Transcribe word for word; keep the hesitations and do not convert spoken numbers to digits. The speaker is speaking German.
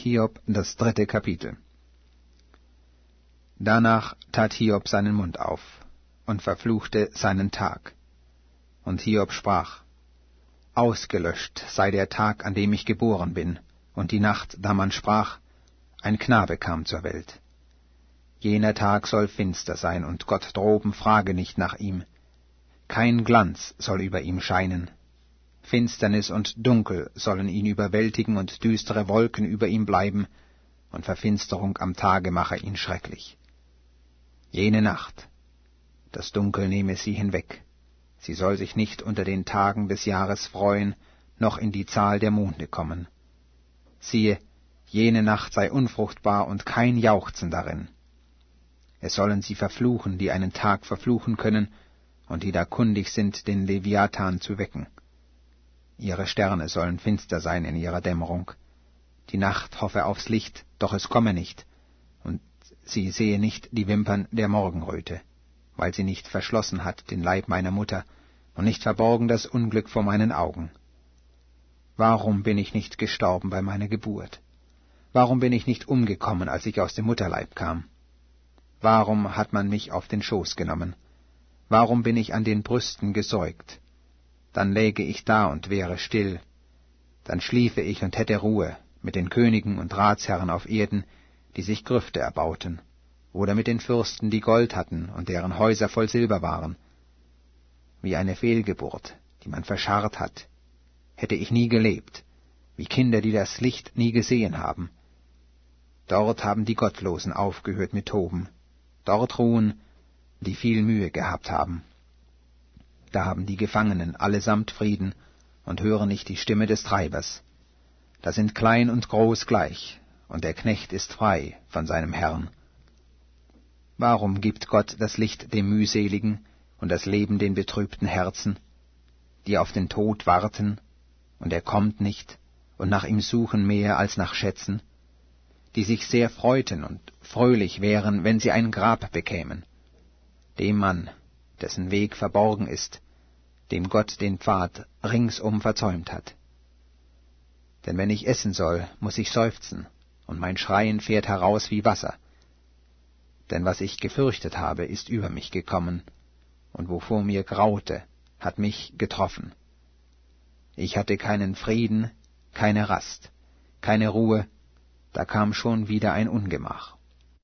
Hiob, das dritte Kapitel. Danach tat Hiob seinen Mund auf und verfluchte seinen Tag. Und Hiob sprach: Ausgelöscht sei der Tag, an dem ich geboren bin, und die Nacht, da man sprach, ein Knabe kam zur Welt. Jener Tag soll finster sein, und Gott droben frage nicht nach ihm. Kein Glanz soll über ihm scheinen. Finsternis und Dunkel sollen ihn überwältigen, und düstere Wolken über ihm bleiben, und Verfinsterung am Tage mache ihn schrecklich. Jene Nacht, das Dunkel nehme sie hinweg. Sie soll sich nicht unter den Tagen des Jahres freuen, noch in die Zahl der Monde kommen. Siehe, jene Nacht sei unfruchtbar und kein Jauchzen darin. Es sollen sie verfluchen, die einen Tag verfluchen können, und die da kundig sind, den Leviathan zu wecken. Ihre Sterne sollen finster sein in ihrer Dämmerung. Die Nacht hoffe aufs Licht, doch es komme nicht, und sie sehe nicht die Wimpern der Morgenröte, weil sie nicht verschlossen hat den Leib meiner Mutter und nicht verborgen das Unglück vor meinen Augen. Warum bin ich nicht gestorben bei meiner Geburt? Warum bin ich nicht umgekommen, als ich aus dem Mutterleib kam? Warum hat man mich auf den Schoß genommen? Warum bin ich an den Brüsten gesäugt? Dann läge ich da und wäre still. Dann schliefe ich und hätte Ruhe mit den Königen und Ratsherren auf Erden, die sich Grüfte erbauten, oder mit den Fürsten, die Gold hatten und deren Häuser voll Silber waren. Wie eine Fehlgeburt, die man verscharrt hat, hätte ich nie gelebt, wie Kinder, die das Licht nie gesehen haben. Dort haben die Gottlosen aufgehört mit Toben, dort ruhen, die viel Mühe gehabt haben. Da haben die Gefangenen allesamt Frieden und hören nicht die Stimme des Treibers. Da sind klein und groß gleich, und der Knecht ist frei von seinem Herrn. Warum gibt Gott das Licht dem Mühseligen und das Leben den betrübten Herzen, die auf den Tod warten, und er kommt nicht, und nach ihm suchen mehr als nach Schätzen, die sich sehr freuten und fröhlich wären, wenn sie ein Grab bekämen, dem Mann, dessen Weg verborgen ist, dem Gott den Pfad ringsum verzäumt hat. Denn wenn ich essen soll, muß ich seufzen, und mein Schreien fährt heraus wie Wasser. Denn was ich gefürchtet habe, ist über mich gekommen, und wovor mir graute, hat mich getroffen. Ich hatte keinen Frieden, keine Rast, keine Ruhe, da kam schon wieder ein Ungemach.